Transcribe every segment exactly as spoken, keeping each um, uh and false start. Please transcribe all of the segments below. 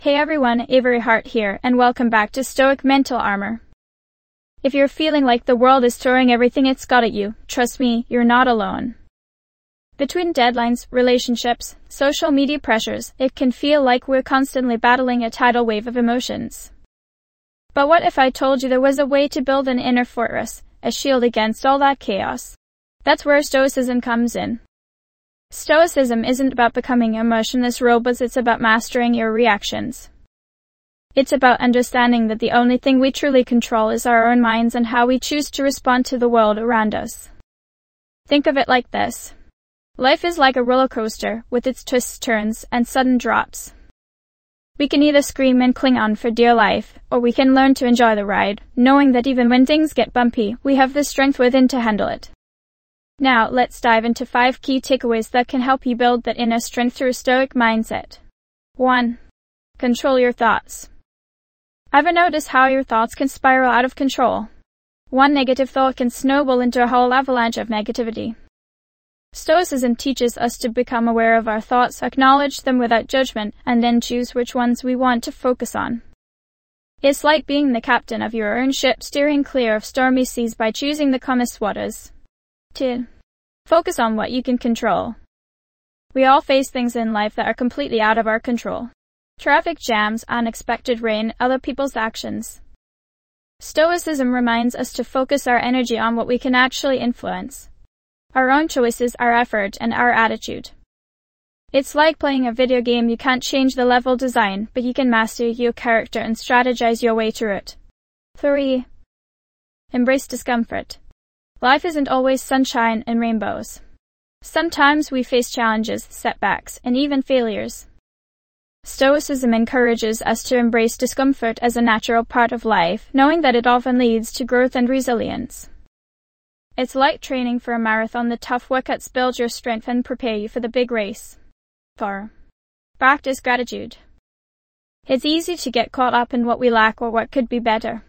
Hey everyone, Avery Hart here, and welcome back to Stoic Mental Armor. If you're feeling like the world is throwing everything it's got at you, trust me, you're not alone. Between deadlines, relationships, social media pressures, it can feel like we're constantly battling a tidal wave of emotions. But what if I told you there was a way to build an inner fortress, a shield against all that chaos? That's where Stoicism comes in. Stoicism isn't about becoming emotionless robots, it's about mastering your reactions. It's about understanding that the only thing we truly control is our own minds and how we choose to respond to the world around us. Think of it like this. Life is like a roller coaster, with its twists, turns, and sudden drops. We can either scream and cling on for dear life, or we can learn to enjoy the ride, knowing that even when things get bumpy, we have the strength within to handle it. Now, let's dive into five key takeaways that can help you build that inner strength through a Stoic mindset. one. Control your thoughts. Ever notice how your thoughts can spiral out of control? One negative thought can snowball into a whole avalanche of negativity. Stoicism teaches us to become aware of our thoughts, acknowledge them without judgment, and then choose which ones we want to focus on. It's like being the captain of your own ship, steering clear of stormy seas by choosing the calmest waters. two. Focus on what you can control. We all face things in life that are completely out of our control. Traffic jams, unexpected rain, other people's actions. Stoicism reminds us to focus our energy on what we can actually influence. Our own choices, our effort, and our attitude. It's like playing a video game. You can't change the level design, but you can master your character and strategize your way through it. three. Embrace discomfort. Life isn't always sunshine and rainbows. Sometimes we face challenges, setbacks, and even failures. Stoicism encourages us to embrace discomfort as a natural part of life, knowing that it often leads to growth and resilience. It's like training for a marathon. The tough workouts build your strength and prepare you for the big race. four. Practice gratitude. It's easy to get caught up in what we lack or what could be better.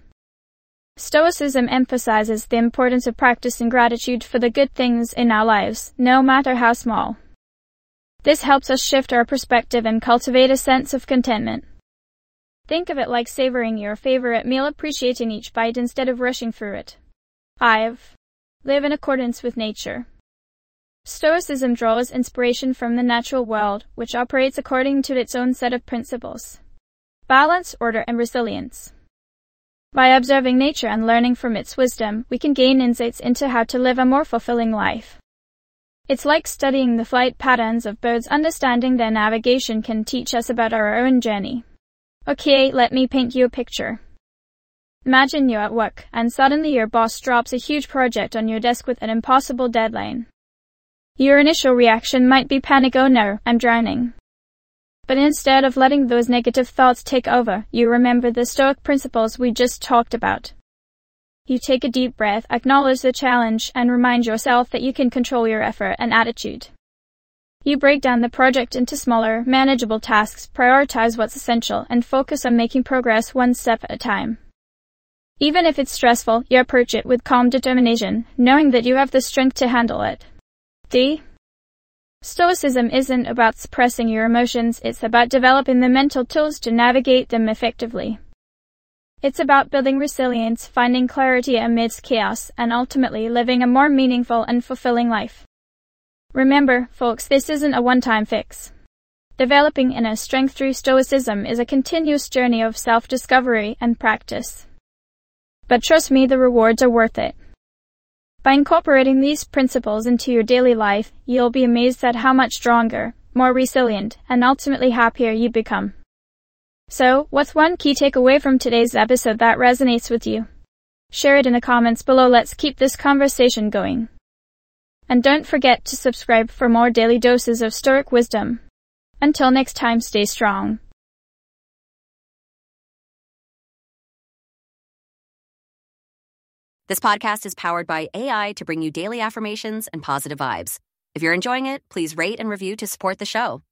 Stoicism emphasizes the importance of practicing gratitude for the good things in our lives, no matter how small. This helps us shift our perspective and cultivate a sense of contentment. Think of it like savoring your favorite meal, appreciating each bite instead of rushing through it. five. Live in accordance with nature. Stoicism draws inspiration from the natural world, which operates according to its own set of principles. Balance, order, and resilience. By observing nature and learning from its wisdom, we can gain insights into how to live a more fulfilling life. It's like studying the flight patterns of birds. Understanding their navigation can teach us about our own journey. Okay, let me paint you a picture. Imagine you're at work, and suddenly your boss drops a huge project on your desk with an impossible deadline. Your initial reaction might be panic. Oh no, I'm drowning. But instead of letting those negative thoughts take over, you remember the Stoic principles we just talked about. You take a deep breath, acknowledge the challenge, and remind yourself that you can control your effort and attitude. You break down the project into smaller, manageable tasks, prioritize what's essential, and focus on making progress one step at a time. Even if it's stressful, you approach it with calm determination, knowing that you have the strength to handle it. D. Stoicism isn't about suppressing your emotions, it's about developing the mental tools to navigate them effectively. It's about building resilience, finding clarity amidst chaos, and ultimately living a more meaningful and fulfilling life. Remember, folks, this isn't a one-time fix. Developing inner strength through Stoicism is a continuous journey of self-discovery and practice. But trust me, the rewards are worth it. By incorporating these principles into your daily life, you'll be amazed at how much stronger, more resilient, and ultimately happier you become. So, what's one key takeaway from today's episode that resonates with you? Share it in the comments below. Let's keep this conversation going. And don't forget to subscribe for more daily doses of Stoic wisdom. Until next time, stay strong. This podcast is powered by A I to bring you daily affirmations and positive vibes. If you're enjoying it, please rate and review to support the show.